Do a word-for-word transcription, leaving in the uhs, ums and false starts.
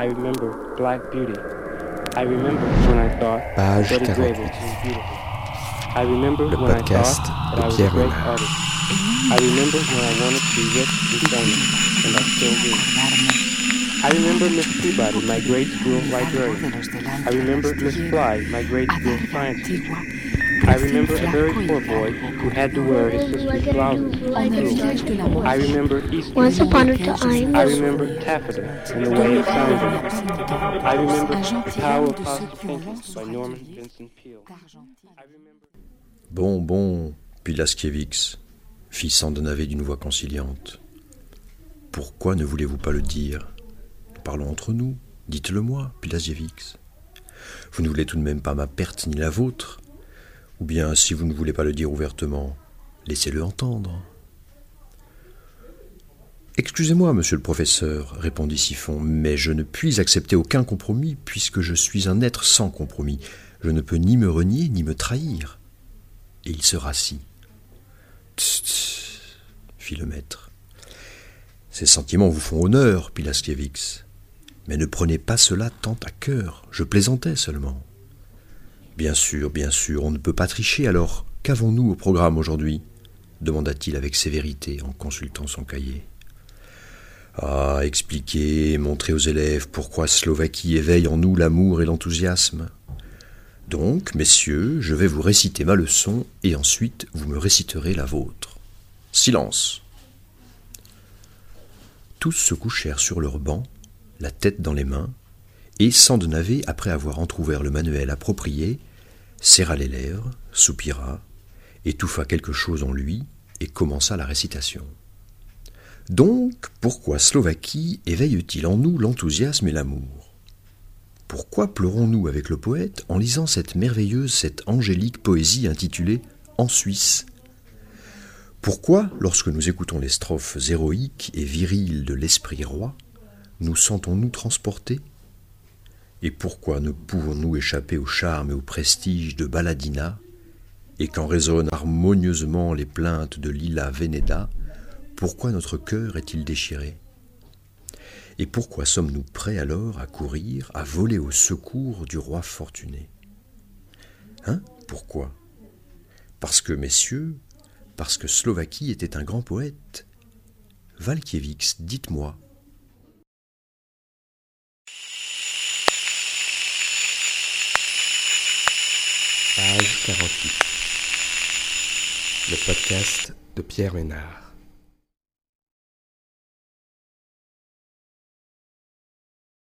I remember Black Beauty. I remember when I thought Page Betty Grable quarante-huit. was beautiful. I remember Le when I podcast thought that de I was a Pierre great Ménard. artist. I remember when I wanted to be rich and famous, and I still do. I remember Miss Peabody, my grade school librarian. I remember Miss Bly, my grade school science teacher. I remember a very poor boy who had to wear his sister's blouses to school. I remember Easter. Once upon a time. I remember taffeta and the way it sounded. I remember The Power of Positive Thinking by Norman Vincent Peale. I remember... Bon, bon, Pilaskiewicz, fit Sandenavé d'une voix conciliante. Pourquoi ne voulez-vous pas le dire ? Nous parlons entre nous, dites-le-moi, Pilaskiewicz. Vous ne voulez tout de même pas ma perte ni la vôtre ? Ou bien, si vous ne voulez pas le dire ouvertement, laissez-le entendre. Excusez-moi, monsieur le professeur, répondit Siphon, mais je ne puis accepter aucun compromis, puisque je suis un être sans compromis. Je ne peux ni me renier, ni me trahir. Et il se rassit. Tss, tss, fit le maître. Ces sentiments vous font honneur, Pilaskiewicz. Mais ne prenez pas cela tant à cœur, je plaisantais seulement. Bien sûr, bien sûr, on ne peut pas tricher, alors qu'avons-nous au programme aujourd'hui ? Demanda-t-il avec sévérité en consultant son cahier. Ah, expliquer, montrer aux élèves pourquoi Slovaquie éveille en nous l'amour et l'enthousiasme. Donc, messieurs, je vais vous réciter ma leçon et ensuite vous me réciterez la vôtre. Silence. Tous se couchèrent sur leurs bancs, la tête dans les mains, et Sandenavé, après avoir entrouvert le manuel approprié, serra les lèvres, soupira, étouffa quelque chose en lui et commença la récitation. Donc, pourquoi Slovaquie éveille-t-il en nous l'enthousiasme et l'amour ? Pourquoi pleurons-nous avec le poète en lisant cette merveilleuse, cette angélique poésie intitulée « En Suisse » ? Pourquoi, lorsque nous écoutons les strophes héroïques et viriles de l'esprit roi, nous sentons-nous transportés ? Et pourquoi ne pouvons-nous échapper au charme et au prestige de Baladina, et quand résonnent harmonieusement les plaintes de Lila Veneda, pourquoi notre cœur est-il déchiré ? Et pourquoi sommes-nous prêts alors à courir, à voler au secours du roi fortuné ? Hein ? Pourquoi ? Parce que, messieurs, parce que Slovaquie était un grand poète. Walkiewicz, dites-moi. Page quarante-huit. Le podcast de Pierre Ménard.